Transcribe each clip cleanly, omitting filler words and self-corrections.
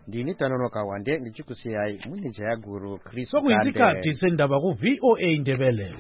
ndini Tanono Kawande ndichikusiyayi muni Jayaguru Chris sokuyisikhathi sendaba ku VOA Indebele.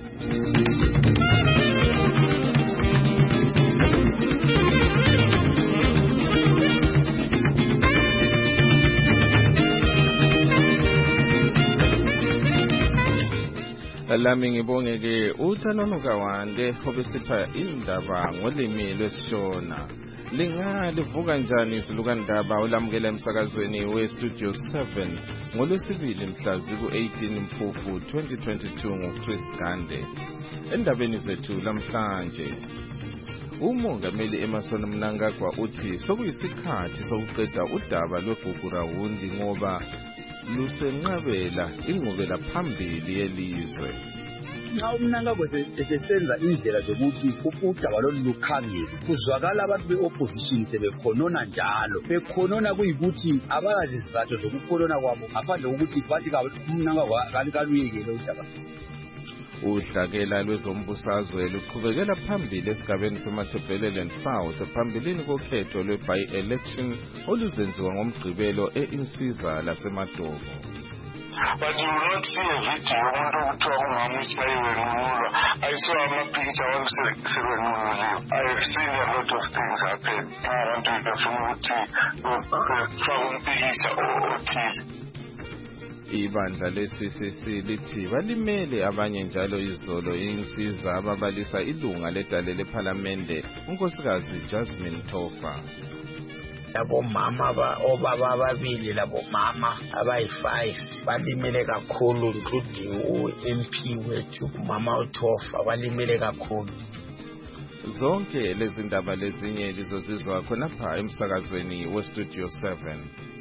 Lami ngibongeke uThanono Kawande obesipha indaba ngolimi lwesiShona. Lingalivuka njani izulukandaba olamukela emsakazweni weStudio 7 ngolwesibili mhla ziku-18 Mfumfu 2022 nguChris Gande. Endabeni zethu lamhlanje, uMongameli Emmerson Mnangagwa uthi sokuyisikhathi sokuqeda udaba lweGugurawundi ngoba lusenqabela ingqubela phambili yelizwe. Nxa uMnangagwa esesenza indlela zokuthi udaba lolu lukhangele, kuzwakala abantu be-opposition sebekhonona njalo, bekhonona kuyikuthi abalazi izizathu zokukhonona kwabo ngaphandle kokuthi bathi uMnangagwa kaluyekele udaba. Udlakela lwezombusazwe luqhubekela phambili esigabeni seMatabeleland South phambilini kokhetho lwe-by-election oluzenziwa ngomgqibelo e-Insiza laseMatopo. But you will not see a video umuntu ukuthiwa umama utshayiwe. I saw amapicture wamsebenululiwe. I have seen a lot of things happen. Abantu befuna ukuthi faka umpikitsha othile. Ibandla le-CCC lithi balimele abanye njalo izolo Insiza ababalisa ilunga ledale lephalamende unkosikazi Jasmine Tofa. Labomama obaba ababili labomama abayi-5 balimele kakhulu, including u-MP wethu umama uTofa balimele kakhulu. Zonke lezi ndaba lezinye lizozizwa khonapha emsakazweni weStudio 7.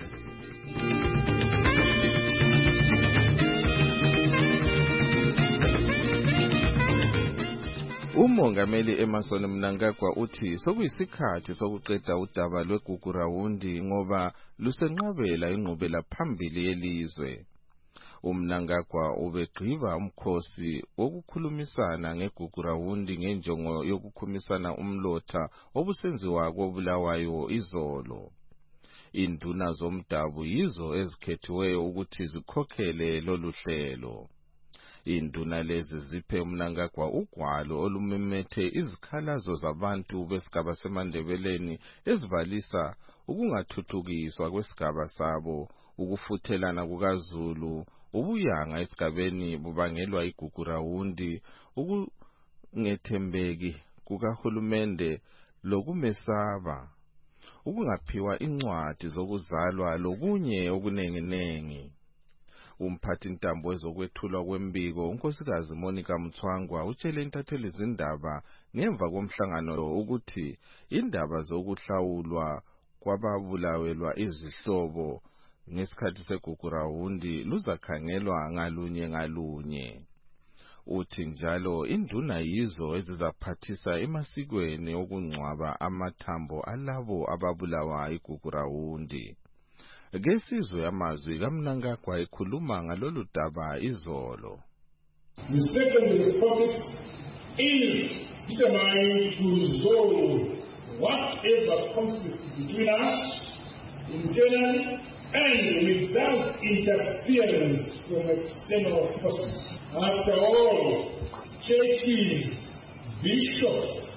uMongameli Emmerson Mnangagwa uthi sokuyisikhathi sokuqeda udaba lweGugurawundi ngoba lusenqabela ingqubela phambili yelizwe. uMnangagwa ubegqiba umkhosi wokukhulumisana ngeGugurawundi ngenjongo yokukhumisana umlotha obusenziwa koBulawayo izolo. Induna zomdabu yizo ezikhethiweyo ukuthi zikhokhele lolu hlelo. Induna lezi ziphe uMnangagwa ugwalo olumemethe izikhalazo zabantu besigaba seMandebeleni ezibalisa ukungathuthukiswa kwesigaba sabo, ukufuthelana kukaZulu, ubuyanga esigabeni bubangelwa iGugurawundi, ukungethembeki kukahulumende lokumesaba, ukungaphiwa incwadi zokuzalwa lokunye okunenginengi. Umphathi ntambo wezokwethulwa kwembiko unkosikazi Monica Mthwangwa utshele intatheli izindaba ngemva komhlangano ukuthi indaba zokuhlawulwa kwababulawelwa izihlobo ngesikhathi seGugurawundi luzakhangelwa ngalunye ngalunye. Uthi njalo induna yizo ezizaphathisa emasikweni okungcwaba amathambo alabo ababulawa iGugurawundi. Ngesizwe amazwi kaMnangagwa ekhuluma ngalolu daba izolo. The second republic is determined to resolve whatever conflict between us internally and without interference from external forces. After all, churches, bishops,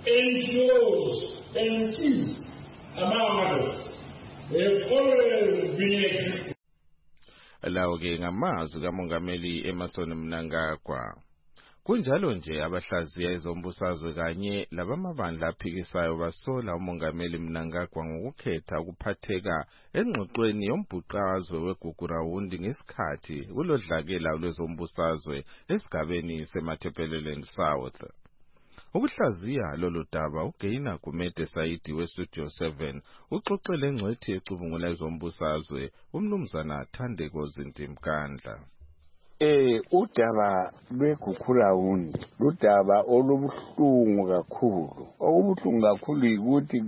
NGOs, and chiefs, among others, have always been existing. Lawo-ke ngamazwi kaMongameli Emmerson Mnangagwa. Kunjalo nje abahlaziya ezombusazwe kanye labamabandla aphikisayo basola uMongameli Mnangagwa ngokukhetha ukuphatheka engxoxweni yombhuqazwe weGugurawundi ngesikhathi kulodlakela lwezombusazwe esigabeni seMatabeleland South. Ukuhlaziya lolu daba uGeina Gumede Saidi weStudio 7 uxoxele engcwethi ecubungula ezombusazwe uMnumzana Thandeko Zintimkandla. Udaba lweGugurawundi ludaba olubuhlungu kakhulu. Okubuhlungu kakhulu yikuthi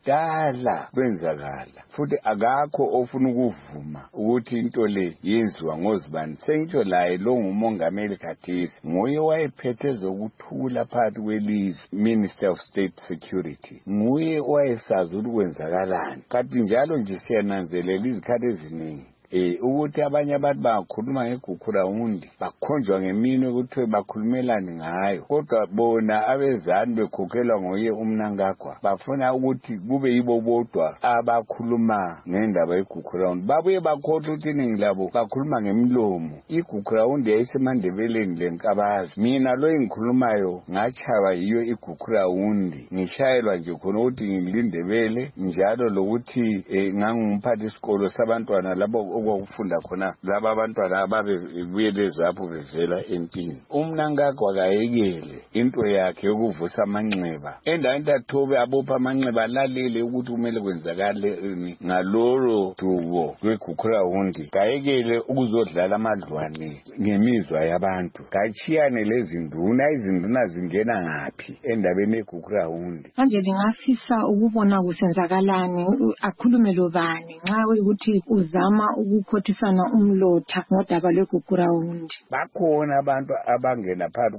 budala benzakala. Futhi akakho ofuna ukuvuma ukuthi into le yenziwa ngozibani. Sengitsho laye lo ngumongameli khathesi. Nguye wayephethe zokuthula phakathi kwelizwe, Minister of State Security. Nguye wayesazi ukuthi kwenzakalani. Kanti njalo nje siyananzelela izikhathi eziningi ukuthi abanye abantu bakhuluma ngeGugurawundi bakhonjwa ngemini ukuthi bakhulumelane ngayo, kodwa bona abezani bekhokhelwa ngoye uMnangagwa bafuna ukuthi kube yibo bodwa abakhuluma ngendaba yeGugurawundi. Babuye bakhohlwa ukuthi iningi labo bakhuluma ngemlomo. iGugurawundi yayisemandebeleni lenkabazi. Mina lo engikhulumayo ngachaba yiyo iGugurawundi, ngishayelwa nje khona ukuthi ngilindebele, njalo lokuthi ngangumphathi isikolo sabantwana labo okufunda khona laba abantwana ababebuyele zapho bevela empini. uMnangagwa kayekele into yakhe yokuvusa amanxeba. Endaweni athobe abopha amanxeba lalele ukuthi kumele kwenzakale ngalolo dubo lweGugurawundi. Kayekele ukuzodlala amadlwane ngemizwa yabantu. Kachiyane lezi nduna, izinduna zingena ngaphi endabeni yeGugurawundi. Manje ngingafisa ukubona kusenzakalani, akhulume lobani nxa ukuthi uzama ukukhothisana umlotha ngodaba lweGugurawundi. Bakhona abantu abangena phakathi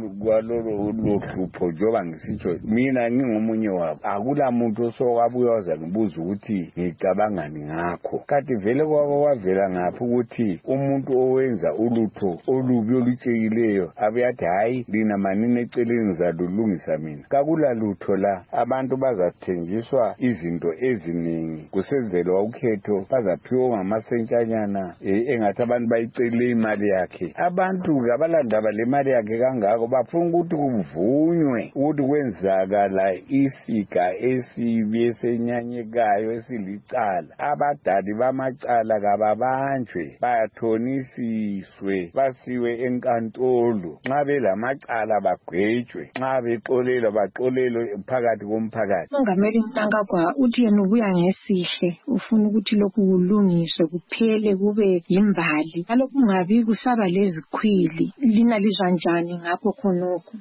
kwalolo hlupho njengoba ngisitsho. Mina ngingomunye wabo. Akula muntu osowabuya waza ngibuza ukuthi ngicabangani ngakho. Kanti vele kwavela ngapha ukuthi umuntu owenza ulutho olubi olutshekileyo abeyathi hayi lina manini eceleni zalulungisa mina. Kakula lutho la. Abantu bazathenjiswa izinto eziningi kusenzelwa ukhetho, bazaphiwa ngamasentshanyana engathi abantu bayicele imali yakhe. Abantu abalandaba le mali yakhe kangako bafuna ukuthi kuvunywe ukuthi kwenzakala isiga esibi esenyanyekayo esilicala. Abadali bamacala kababanjwe, bayathonisiswe, basiwe enkantolo. Nxa belamacala bagwetshwe, nxa bexolelwa baxolelwe phakathi komphakathi. Umongameli Mnangagwa uthi yena ubuya ngesihle, ufuna ukuthi lokhu kulungiswe kuphele kube yimbali. Alokhu kungabi kusaba lezikhwili. Lina lizwa njani ngapho khonokho?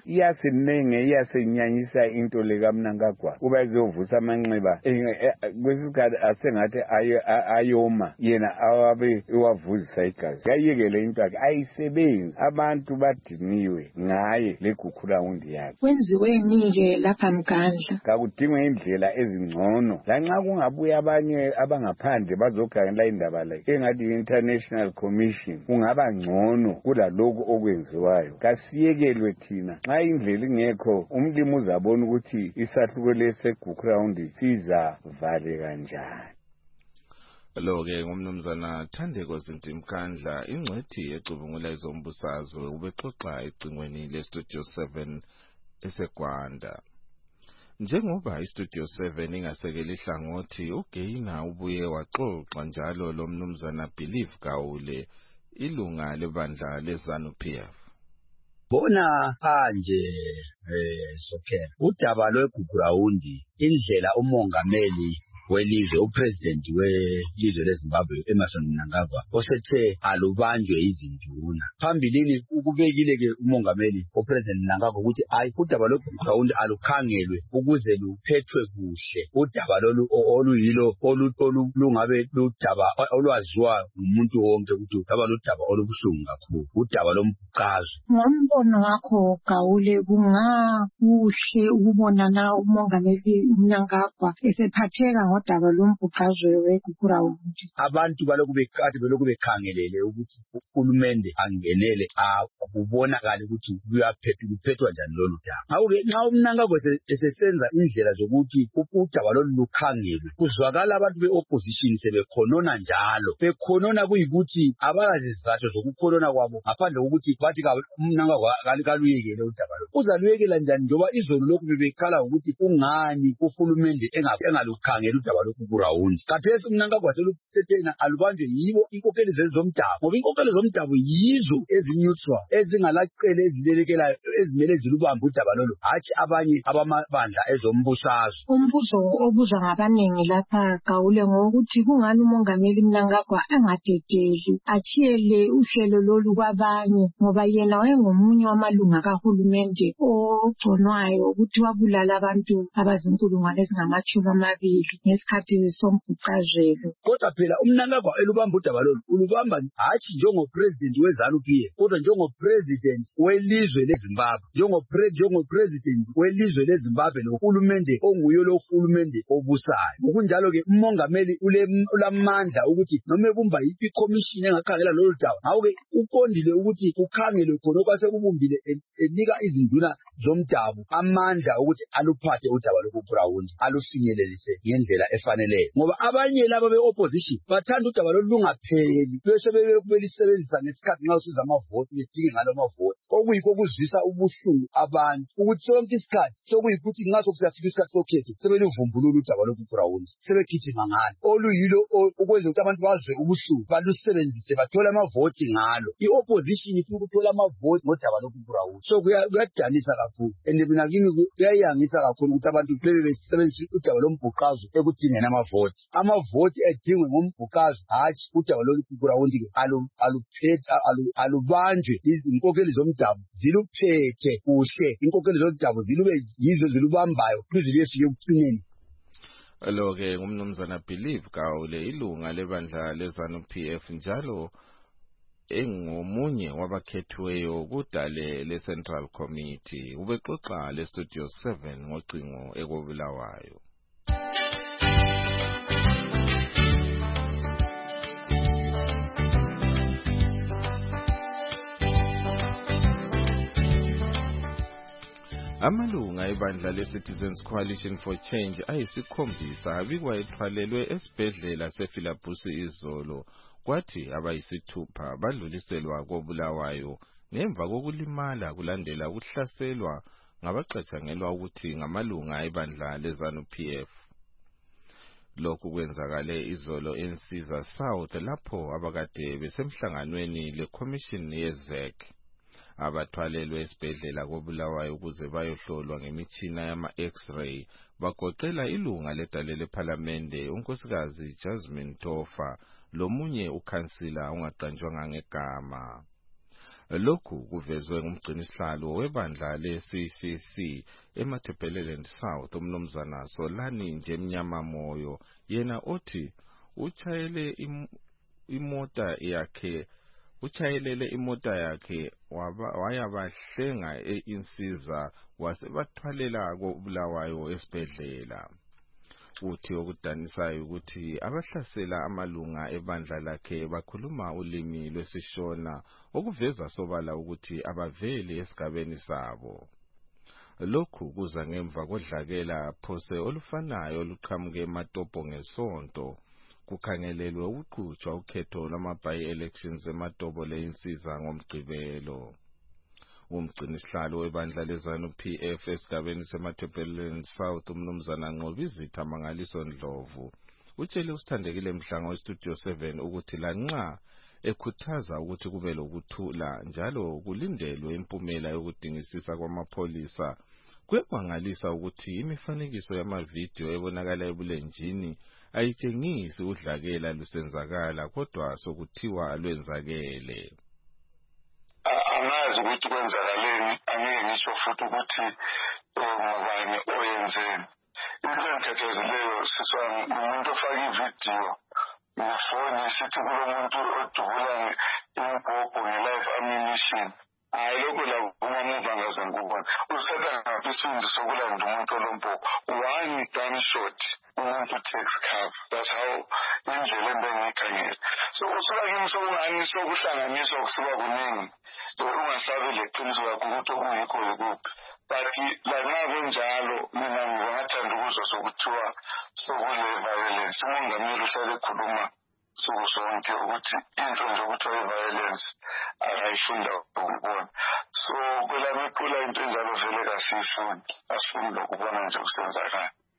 Iyasenyanyisa into le kaMnangagwa. Kuba ezovusa amanxeba kwesikhathi asengathi ayoma, yena awabe ewavuzisa igazi. Yayekele into yakhe ayisebenzi. Abantu badiniwe ngaye leGugurawundi yakhe. Kwenziweni-ke lapha Mgandla? Kakudingwe indlela ezingcono. Lanxa kungabuya abanye abangaphandle bazokhangela indaba le engathi i-International Commission, kungaba ngcono kulalokho okwenziwayo. Kasiyekelwe thina. Nxa indlela ingekho, umlimi uzabona ukuthi isahluko leseGugurawundi sizavale kanjani. Lo-ke ngumnumzana Thandeko Zintimkandla, ingcwethi ecubungula izombusazwe, ubexoxa ecingweni leStudio 7 eseGwanda. Njengoba iStudio 7 ingasekela ihlangothi, uGaina ubuye waxoxa njalo lo mnumzana Believe Gawule, ilunga lebandla leZANU-PF. Bona kanje Sokhela, udaba lweGugurawundi, indlela umongameli welizwe, upresident welizwe leZimbabwe Emmerson Mnangagwa osethe alubanjwe izinduna. Phambilini ukubekile ke umongameli upresident Mnangagwa ukuthi hayi udaba lweGugurawundi alukhangelwe ukuze luphethwe kuhle. Udaba lolu oluyilo lungabe ludaba olwaziwa ngumuntu wonke ukuthi udaba ludaba olubuhlungu kakhulu, udaba lombucazo. Ngombono wakho Gawule, kungakuhle ukubona na umongameli Mnangagwa esephatheka ngodaba lombhuqazwe weGugurawundi? Abantu balokhu bekhangelele ukuthi uhulumende angenele akubonakala ukuthi kuphethwa njani lolu daba. Ngakho-ke nxa uMnangagwa esesenza indlela zokuthi udaba lolu lukhangelwe, kuzwakala abantu be-opposition sebekhonona njalo. Bekhonona kuyikuthi abazizathu zokukhonona kwabo ngaphandle kokuthi bathi uMnangagwa kaluyekele udaba lolu. Uzaluyekela njani njengoba izolo lokhu bebekhala ukuthi kungani uhulumende engalukhangela udaba lokhu kurawundi. Khathesi Mnangagwa seluthethe alubanjwe yibo inkokheli zomdabu, ngoba inkokheli zomdabu yizo ezineutral, ezingalacele ezilelekelayo, ezimele zilubambe udaba lolu, hatshi abanye abamabandla ezombusazwe. Umbuzo obuzwa ngabaningi lapha Gawule ngokuthi kungani umongameli Mnangagwa angadedeli achiyele uhlelo lolu kwabanye, ngoba yena wayengomunye wamalunga kahulumende ogconwayo ukuthi wabulala abantu abazinkulungwane ezingama-20 ngesikhathi sombhuqazelo. Kodwa phela uMnangagwa elubamba udaba lolu ulubamba hatshi njengopresident weZANU-PF, kodwa njengopresident welizwe leZimbabwe, njengopresident welizwe leZimbabwe lohulumende onguye lo hulumende obusayo. Ngokunjalo-ke umongameli ulamandla ukuthi noma ebumba yiphi commission engakhangela lolu daba, ngakho-ke uqondile ukuthi kukhangelwe khona okwasekubumbile enika izinduna zomdabu amandla ukuthi aluphathe udaba lokuGrawundi, alufinyelelise ngendlela efaneleyo. Ngoba abanye laba be-opposition bathanda udaba lolu lungapheli, bese belisebenzisa ngesikhathi nxa usiza amavoti, bedinge ngalo amavoti, okuyikho okuzwisa ubuhlungu abantu, ukuthi sonke isikhathi sokuyikuthi nxa sokusiyafika isikhathi sokhetho sebeluvumbulula udaba lokuGrawundi, sebegijima ngalo, oluyilo ukwenza ukuthi abantu bazwe ubuhlungu, balusebenzise bathole amavoti ngalo. I-opposition ifuna ukuthola amavoti ngodaba lokuGrawundi. So kuyadanisa kakhulu, and mina kimi kuyayangisa kakhulu ukuthi abantu bebe besebenzisa udaba lombhuqazo ekudingeni amavoti. Amavoti edingwe ngombhuqazo, hatshi udaba lokuGrawundi alubanjwe. Inkokheli zomdabu ziluphethe kuhle, inkokheli zomdabu zilube yizo zilubambayo kuze liyefike ekucineni. Lo-ke ngumnumzana Believe Gawule, ilunga lebandla leZANU-PF njalo engomunye wabakhethiweyo kudale le-Central Committee. Ubexoxa le-Studio 7 ngocingo ekobulawayo. Amalunga ebandla le-Citizens Coalition for Change ayisikhombisa abikwa ethwalelwe esibhedlela sePhilabhusi izolo, kwathi abayisithupha badluliselwa kobulawayo ngemva kokulimala kulandela ukuhlaselwa ngabacatshangelwa ukuthi ngamalunga ebandla leZANU-PF. Lokhu kwenzakale izolo eNsiza South lapho abakade besemhlanganweni leCommission yeZEC. Abathwalelwe esibhedlela kobulawayo ukuze bayohlolwa ngemitshina yama-X-ray bagoqela ilunga ledale lephalamende unkosikazi Jasmine Tofa lomunye ukhansila ongaqanjwanga ngegama. Lokhu kuvezwe ngumgcinisihlalo webandla le-CCC eMatabeleland South umnumzana Solani Njemnyama Moyo, yena othi uchayelele imoto yakhe wayabahlenga eInsiza wasebathwalela kobulawayo esibhedlela. Uthi okudanisayo ukuthi abahlasela amalunga ebandla lakhe bakhuluma ulimi lwesishona okuveza sobala ukuthi abaveli esigabeni sabo. Lokhu kuza ngemva kodlakela phose olufanayo oluqhamuke eMatopo ngesonto. Kukhangelelwe ukuqhutshwa ukhetho lwama-by-elections eMatopo leInsiza ngomgqibelo. Umgcinisihlalo webandla leZANU-PF esigabeni seMatabeleland South umnumzana Nqobizitha Mangaliso Ndlovu utshele usithandekile Mhlanga weStudio 7 ukuthi lanxa ekhuthaza ukuthi kube lokuthula njalo kulindelwe impumela yokudingisisa kwamapholisa, kuyakwangalisa ukuthi imifanekiso yamavidiyo ebonakala ebulenjini ayitshengisi udlakela lusenzakala kodwa sokuthiwa lwenzakele. Angazi ukuthi kwenzakaleni, angeke ngisho futhi ukuthi ngubani oyenzeni. Into engikhathazeleyo siswa umuntu ofaka ividiyo ngefoni sithi kulomuntu odubula impopho nge-live ammunition. Hayi lokho la umamuva ngaze ngikubona. Usatha ngaphi isifundisi sokulanda umuntu olompopho? One gunshot umuntu takes cover. That's how indlela engiyikhangela. So usuka kimi sokungani sokuhlanganiswa kusuka kuningi. Ungasabi leqiniso lakho ukuthi okuyikho yikuphi. But lanxa kunjalo mina ngingathanda ukuzwa sokuthiwa sokule violence. Umongameli uhlale ekhuluma sonke ukuthi into nje okuthiwa i-violence akayifunda ukubona. So kwelami iqula into enjalo vele kasiyifuni, asifuni lokubona nje kusenzakala.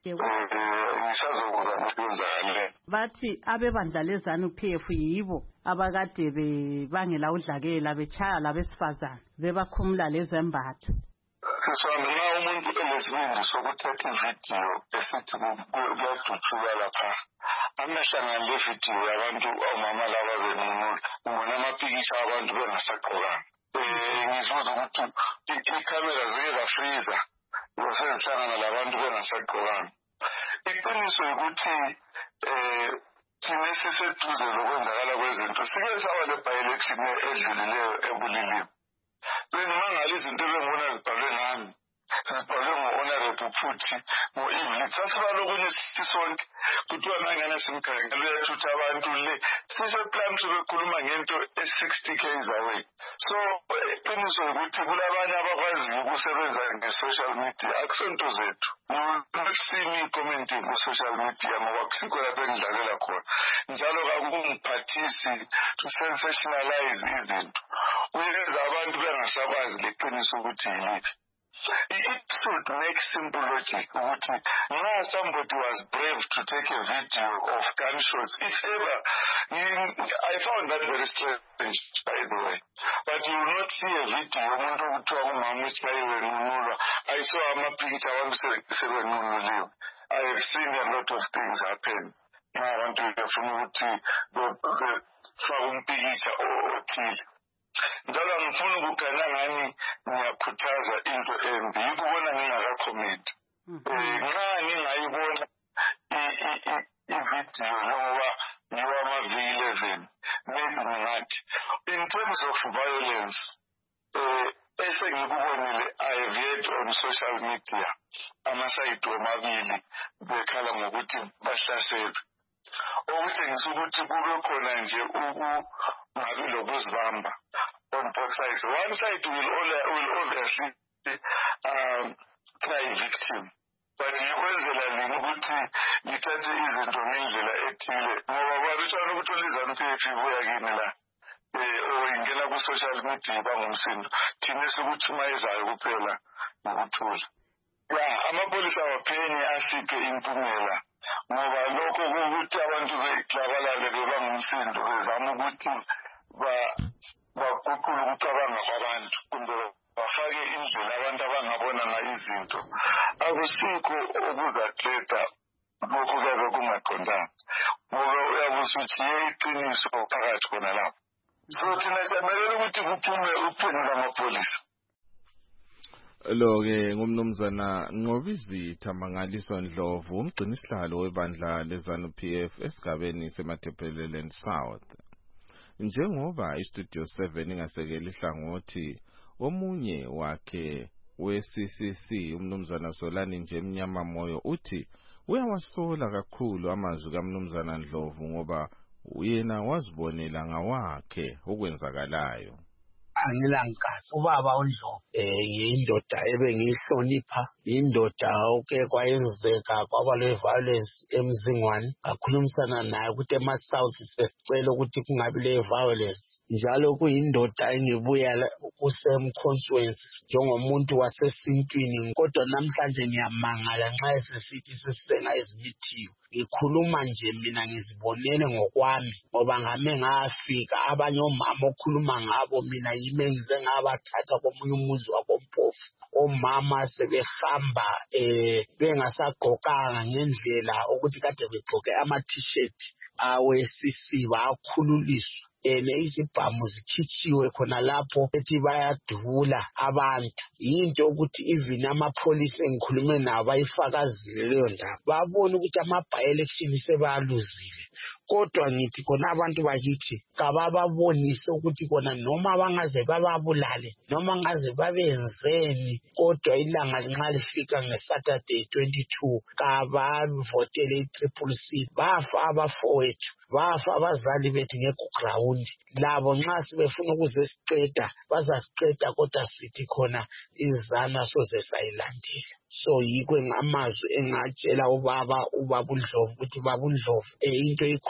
ngisazokuzama ukwenzakale. Bathi abebandla leZANU-PF yibo abakade bebangela udlakela bechaya labesifazane bebakhumula lezembatho. Siswami nxa umuntu elesibindi sokuthatha ividiyo esithi kuyadutshulwa lapha amehlangane levidiyo yabantu omama laba benunula ngibona amapikitsha abantu bengasagqokanga. Ngizibuza ukuthi ikhamera zike zafriza sezihlangana labantu bengasagqokanga. Iqiniso ukuthi thina siseduze lokwenzakala kwezinto sike saba le-by-election edlulileyo eBulilini. Bengimangala izinto ebengibona zibhalwe ngami zibhalwe ngo-Honorable Phuthi ngo-Evelyn sasibalokunye sithi sonke kuthiwa nangane simkhangele uyathutha abantu le siseplan bekhuluma ngento e-60 km away. So iqiniso ukuthi kulabanye abakwaziyo ukusebenza nge-social media akusonto zethu. Nokusini i-commenting ku-social media ngoba kusikho lapho engidlalela khona njalo kakungiphathisi to sensationalize izinto uyenza abantu bengasakwazi leqiniso ukuthi yiliphi. It should make simple logic ukuthi nxa somebody was brave to take a video of gunshots, if ever, I found that very strange, by the way. But you will not see a video yomuntu okuthiwa umama uchayiwe nunulwa. I saw amapikitsha abantu sebenunuliwe. I have seen a lot of things happen. Nxa abantu befuna ukuthi befake umpikitsha othile. Njalo ngifuna ukugana ngani ngiyakhuthaza into embi yikubona ngingakakhomenti. Nxa ngingayibona ividiyo ngoba ngiwama-V11 maybe ngingathi in terms of violence esengikubonile I have heard on social media amasayidi omabili bekhala ngokuthi bahlaselwe. Okutshengisa ukuthi kube khona nje ungabi lokuzibamba on both sides. One side will obviously try victim. But yikwenzela nini ukuthi lithathe izinto ngendlela ethile ngoba babitshana ukuthi uLizanu-PF ibuya kini la ingena ku-social media bangumsindo thina esikutshumayezayo kuphela ngokuthula. Amapholisa awaphenye asiphe impumela ngoba lokho ukuthi abantu beklabalale bebangumsindo bezama ukuthi baguqule ukucabanga kwabantu kumbe bafake indlela abantu abangabona ngayo izinto akusikho okuzaqeda lokhu kuyabe kungaqondanga ngoba uyabuza ukuthi iqiniso phakathi khona lapho. So thina siyamelela ukuthi kuphume uphenyo lwamapholisa. Lo-ke ngumnumzana Nqobizitha Mangaliswa Ndlovu umgcini isihlalo webandla leZANU-PF esigabeni seMatabeleland South. Njengoba iStudio 7 ingasekela ihlangothi omunye wakhe we-CCC umnumzana Solani nje Mnyama Moyo uthi uyawasola kakhulu amazwi kaMnumzana Ndlovu ngoba uyena wazibonela ngawakhe okwenzakalayo. Angilankazi ubaba uNdlovu yindoda ebengihlonipha indoda oke kwayenzeka kwaba le-violence emzingwane ngakhulumisana naye ukuthi ema-South sibesicela ukuthi kungabi le-violence njalo kuyindoda engibuya kusemconstituency njengomuntu wasesintwini kodwa namhlanje ngiyamangala nxa esesithi sesisenga ezimithiyo. Ngikhuluma nje mina ngizibonele ngokwami ngoba ngame ngafika abanye omama okhuluma ngabo mina yime ngize ngabathatha komunye umuzi wakoMpofu omama sebehamba bengasagqokanga ngendlela ukuthi kade begqoke ama-t-shirt awe-CC bakhululiswa izibhamu zikhitshiwe khona lapho ethi bayadubula abantu yinto ukuthi even amapholisa engikhulume nabo bayifakazile leyo ndaba babona ukuthi ama-by-election sebaluzile kodwa ngithi khona abantu bakithi kabababonise ukuthi khona noma bangaze bababulale noma ngaze babenzeni kodwa ilanga nxa lifika ngeSaturday 22 kabavotele i-CCC bafa abafowethu bafa abazali bethu ngekuground labo nxa sibefuna ukuzesiqeda bazasiqeda kodwa sithi khona izana soze sayilandela. So yikho ngamazwi engatshela ubaba uNdlovu ukuthi baba uNdlovu into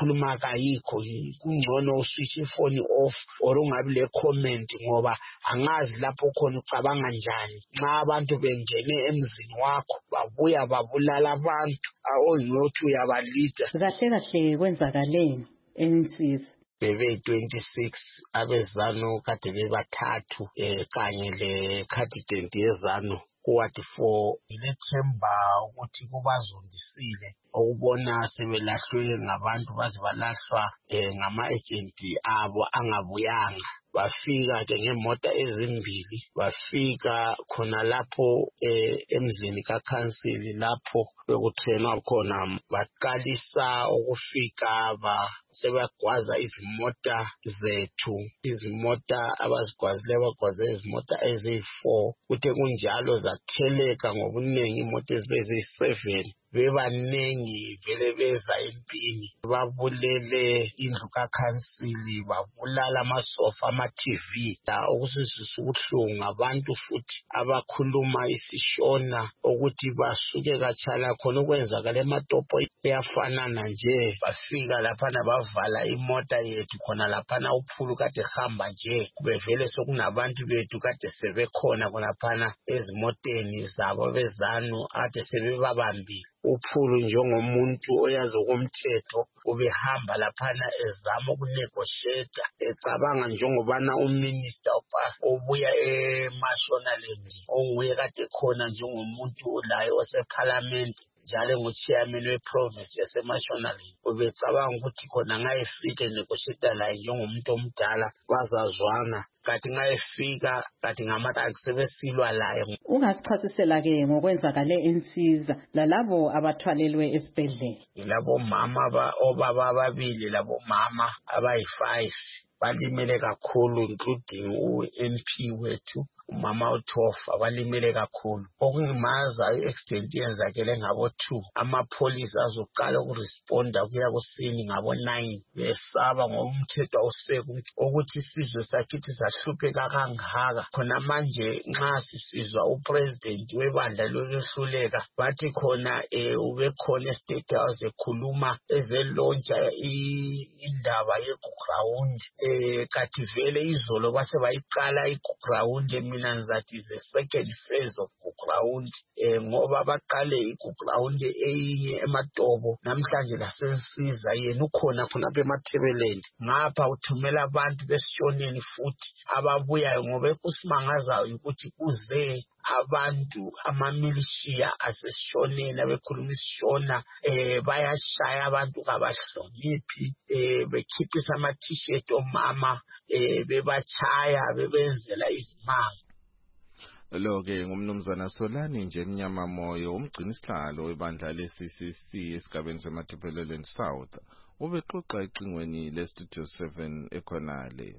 okhuluma kayikho kungcono uswitch ifoni off or ungabi le comment ngoba angazi lapho khona ucabanga njani nxa abantu bengene emzini wakho babuya babulala abantu awonyothi uyabalida kahle kwenzakaleni eNsiza bebe 26 abezano kade bebathathu kanye le candidate yezano kuward 4 ilethemba ukuthi kubazondisile ukubona sebelahlwe ngabantu baze balahlwa ngama-agent abo angabuyanga bafika ke ngemota ezimbili bafika khona lapho emzini kakhansili lapho bekuthenwa khona baqalisa ukufika sebagwaza izimota zethu izimota abazigwazile bagwaze izimota eziyi4 kuthe kunjalo zatheleka ngobuningi imota eziyi7 bebanengi vele beza empini babulele indlu kakhansili babulala amasofa ama-TV okusizisa ubuhlungu abantu futhi abakhuluma isishona ukuthi basuke khatshana khona ukwenzakala ematopo eyafanana nje bafika laphana bavala imota yethu khona laphana uphulu kade hamba nje bevele sokunabantu bethu kade sebekhona khonaphana ezimoteni zabo bezanu ade sebebabambile uphulu njengomuntu oyazi okomthetho ubehamba laphana ezama ukunegotiate ecabanga njengobana uminister obuya eMashonaland onguye kade khona njengomuntu laye oseparliament njalo nguchairman weprovince yaseMashonaland ubecabanga ukuthi khona ngayefika negotiate laye njengomuntu omdala bazazwana kathi ngayefika kathi ngamataki sebesilwa laye ungasichasisela ke ngokwenzakale eNsiza lalabo abathwalelwe esibhedlela labo mama obaba ababili labo mama abayi5 balimele kakhulu including uMP wethu umama uThofa balimele kakhulu okungimaza i-accident yenzakele ngabo2 amapolice azoqala ukuresponda kuya kusini ngabo9 besaba ngomthetho awusekho ukuthi isizwe sakithi sahlupheka kangaka khona manje nxa sisizwa upresident webandla lokwehluleka bathi khona ubekhona estate house ekhuluma ezelontsha indaba yeground kathi vele izolo base bayiqala iground mina ngizathi is the second phase of ground ngoba baqale iground eyinye ematobo namhlanje lasensiza yena ukhona khonapha eMathebeleni ngapha uthumela abantu besishoneni futhi ababuyayo ngoba kusimangazayo ukuthi kuze abantu amamilishiya asesishoneni abekhuluma isishona bayashaya abantu kabahloniphi bekhiphisa ama-t-shirt omama bebachaya bebenzela izimanga lo-ke ngumnumzana Solani nje Mnyama Moyo umgcini sihlalo webandla le-CCC esigabeni seMathebeleland South ubexoxa ecingweni le-Studio 7 ekhonale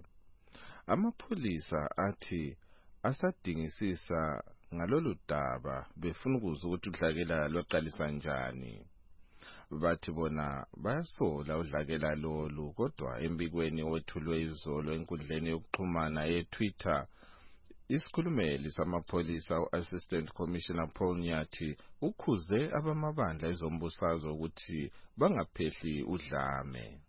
amapholisa athi asadingisisa ngalolu daba befuna ukuzwa ukuthi udlakela lwaqalisa njani bathi bona bayasola udlakela lolu kodwa embikweni owethulwe izolo enkundleni yokuxhumana ye-Twitter isikhulumeli samapholisa u-Assistant Commissioner Paul Nyathi ukhuze abamabandla ezombusazwe ukuthi bangaphehli udlame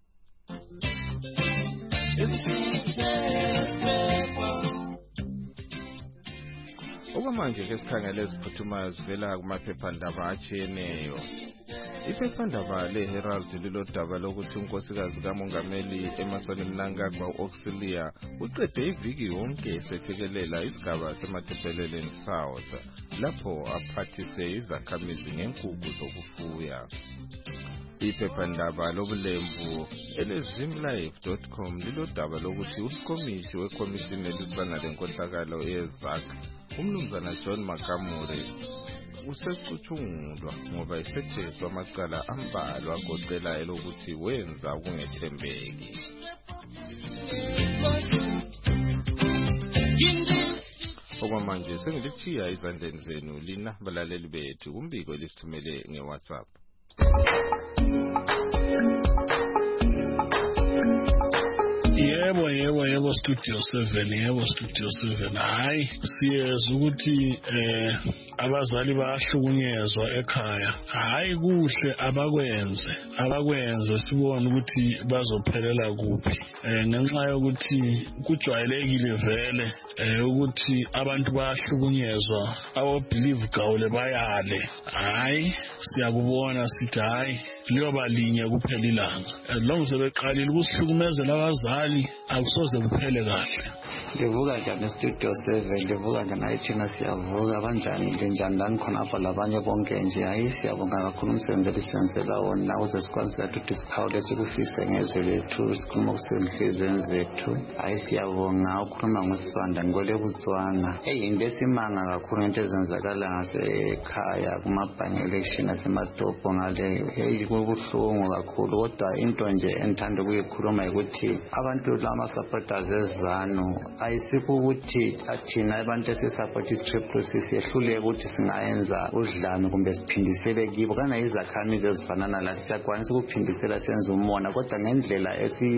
okwamanje ke sikhangele eziphuthumayo zivela kumaphephandaba atshiyeneyo iphephandaba le-Herald lilodaba lokuthi unkosikazi kamongameli Emmerson Mnangagwa u-Auxilia uqede iviki yonke esethekelela isigaba seMathebeleland South lapho aphathise izakhamizi ngenkukhu zokufuya iphephandaba lobulembu elezimlife.com lilodaba lokuthi uSikomishi wekhomishini elisana lenkohlakalo eyeZAC umnumzana John Makamure usecutshungulwa ngoba esetheswa amacala ambalwa agoqela elokuthi wenza ukungethembeki okwamanje sengilithiya izandleni zenu lina balaleli bethu umbiko elisithumele ngeWhatsApp Yebo Studio 7 Studio 7 hayi siyeza ukuthi abazali bayahlukunyezwa ekhaya hayi kuhle abakwenze sibone ukuthi bazophelela kuphi ngenxa yokuthi kujwayelekile vele ukuthi abantu bayahlukunyezwa abo-believe gawule bayale hayi siyakubona sithi hayi liyoba linye kuphela ilanga long sebeqalile ukusihlukumezela abazali akusoze kuphele kahle. Livuka njani Studio 7 livuka njani ayithina siyavuka banjani njani khonapha labanye bonke nje hayi siyabonga kakhulu umsebenzi elisenzela wona uze sikwanise ukuthi siphawule sikufise ngezwe lethu sikhuluma kusenhlizweni zethu hayi siyabonga ukhuluma ngosibanda ngole Botswana into esimanga kakhulu into ezenzakala ngasekhaya kuma-by election asematopo ngale kubuhlungu kakhulu kodwa into nje engithanda ukuyikhuluma ukuthi abantu lama-supporters ezanu ayisikho ukuthi thina abantu esisapota i-Triple C siyehluleka ukuthi singayenza udlame kumbe siphindisele kibo kana izakhamizi ezifanana la siyakwanisa ukuphindisela senze umona kodwa ngendlela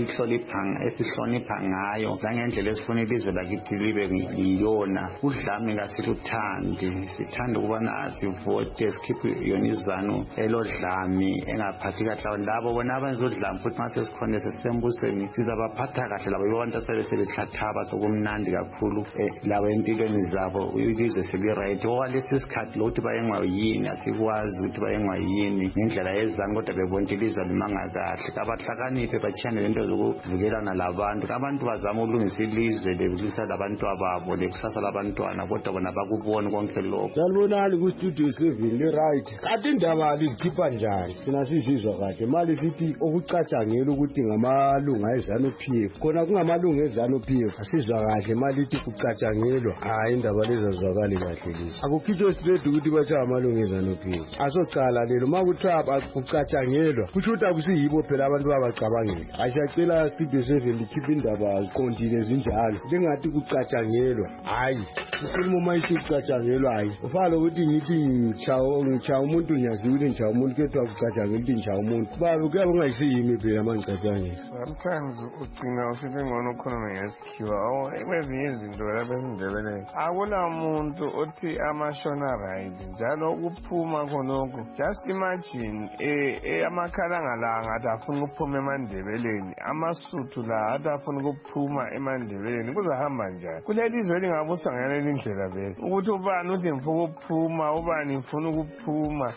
esihlonipha ngayo langendlela esifuna ilizwe lakithi libe yiyona udlame kasiluthandi sithanda ukubana sivote sikhiphe yona izanu elodlame engaphathi kahle labo bona abenza udlame futhi mase sikhona sesembusweni sizabaphatha kahle labo abantu asebethathaba sokumnandi kakhulu labo empilweni zabo ilizwe seli-right okwalesi sikhathi lokuthi bayengwa yini asikwazi ukuthi bayengwa yini ngendlela yezanu kodwa bebona ilizwe limanga kahle abahlakaniphe bachiyane lento zokuvikelana labantu abantu bazama ukulungisa ilizwe lebulisa labantu ababo lekusasa labantwana kodwa bona bakubona konke lokho. Salibonani ku-Studio 7 li-right kanti indaba lizikhipha njani thina sizizwa kahle mali sithi okucatshangela ukuthi ngamalunga eZANU-PF khona kungamalunga eZANU-PF asizwa kahle mali ithi kucatshangelwa hayi indaba lezazwakali kahle lezi akukhitshwe straight ukuthi bathi amalunga eZANU-PF asocala lelo ma kuthiwa kucatshangelwa kusho ukuthi akusiyibo phela abantu babacabangela asiyacela Studio 7 likhiphe indaba ziqondile zinjalo lingathi kucatshangelwa hayi ukhuluma uma ithi kucatshangelwa hayi ufalo ukuthi ngithi ngitshawa umuntu ngiyazi ukuthi ngitshawa umuntu kuyethiwa kucatshangela ukuthi ngitshawa umuntu baba kuyabe kungayisiyimi phela ma ngicatshangela. Sometimes ugcina usithi ngona ukhuluma ngesikhiwa kwezinye izinto lapha esindebeleni akulamuntu othi amashona right njalo ukuphuma khonokho just imagine amakhalanga la ngathi afuna ukuphuma emandebeleni amasuthu la athi afuna ukuphuma emandebeleni kuzahamba njani kuleli izwe lingabusa ngaleli indlela vele ukuthi ubani uthi ngifuna ukuphuma ubani ngifuna ukuphuma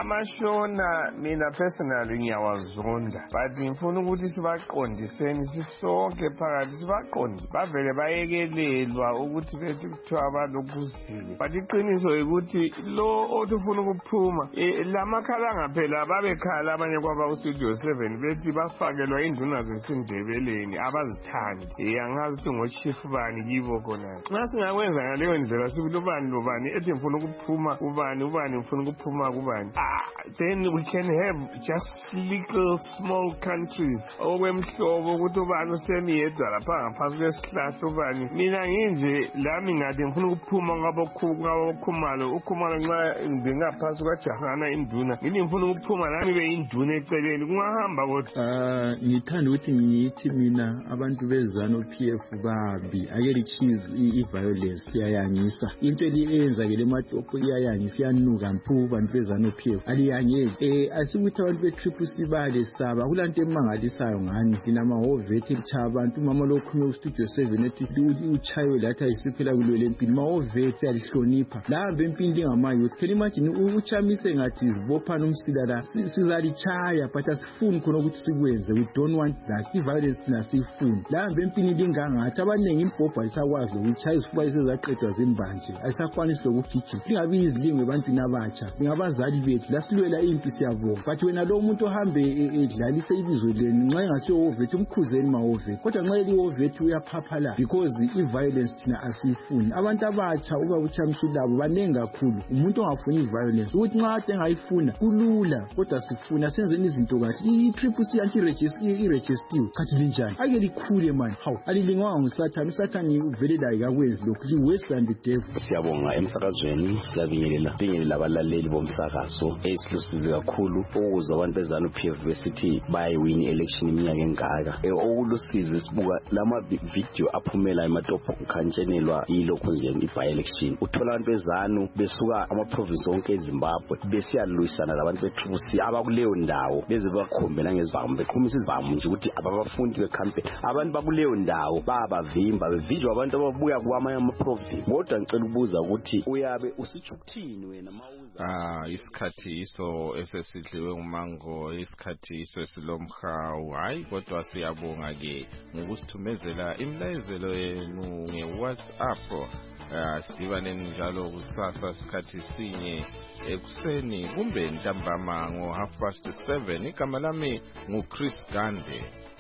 amashona mina personally ngiyawazonda but ngifuna ukuthi sibaqondiseni sisonke phakathi sibaqondise bavele bayekelelwa ukuthi bethi kuthiwa balokhuzile but iqiniso ukuthi lo othi ufuna ukuphuma lamakhalanga phela babekhala abanye kwaba ku-Studio 7 bethi bafakelwa induna zesindebeleni abazithandi angazi ukuthi ngochief bani kibo khona nxa singakwenza ngaleyo ndlela sibili ubani lobani ethi ngifuna ukuphuma ubani ngifuna ukuphuma kubani then we can have just little small countries okwemhlobo ukuthi ubani usemiyedwa lapha ngaphansi kwesihlahla ubani mina nginje lami ngathi ngifuna ukuphuma ngabokhumalo ukhumalo nxa ngingaphansi kwajahana induna ngini ngifuna ukuphuma nami beyinduna eceleni kungahamba kodwa ngithanda ukuthi ngithi mina abantu beZANU-PF babi ake lichize i-violence iyayangisa into eyenzakele ematopo iyayangisa iyanuka mpu abantu beZANU-PF aliyangeli asikuthi abantu be-Triple C bayalesaba kulanto emangalisayo ngani thina amahovethi elitshaya abantu umama lokhulume ku-Studio 7 ethi uchayiwe lathi ayisiphela kulwele empini mahovethi alihlonipha lahambe empini lingamayouth phela imagine uchamise ngathi zibophana umsila la sizalichaya but asifuni khona ukuthi sikwenze we don't want that i-violence thina siyifuni lahambe empini lingangathi abaningi imbhobho alisakwazi lokuchaya izifuba esezaqedwa zimbanje ayisakwanisi lokugijima lingabi izilingwe ebantwini abatsha ngabazali bethu lasilwela impi siyabonga but wena lo muntu ohambe edlalise ibizwe leni nxa engasiyo hovethi umkhuzeni mahovethi kodwa nxa elihovethi uyaphaphala because i-violence thina asiyifuni abantu abatsha uba uchamisa ulabo banengi kakhulu umuntu ongafuni i-violence ukuthi nxa ade engayifuna kulula kodwa sifuna senzeni izinto kahle i-Triple C anti-registiwe khathi linjani ake likhule mani hawu alilingwanga ngusathane usathane uvelela ayikakwenzi lokhu li-western the devil. Siyabonga emsakazweni siyabingelela abalaleli bomsakazo esilusizi kakhulu ukuzwa abantu beZANU-PF besithi bayiwini election iminyaka engaka okulusizi sibuka lama video aphumela ematopo khantshenelwa yilokho nje i-by election uthola abantu 5 besuka ama-province onke eZimbabwe besiyalwisana labantu bethusi abakuleyo ndawo beze bakhombe nangezibhamu beqhumisa izibhamu nje ukuthi ababafundi becampaign abantu bakuleyo ndawo babavimba bevijwa abantu ababuya kwamanye ama-province. Kodwa ngicela ukubuza ukuthi uyabe usitsho ukuthini wena mawuza isikhathi iso esesidliwe ngumango, isikhathi iso esilomhawu. Hayi kodwa siyabonga ke ngokusithumezela imlayezelo yenu nge-WhatsApp. Sidibane njalo kusasa sikhathi sinye ekuseni kumbe ntambama ngo 7:30. Igama lami nguChris Gande.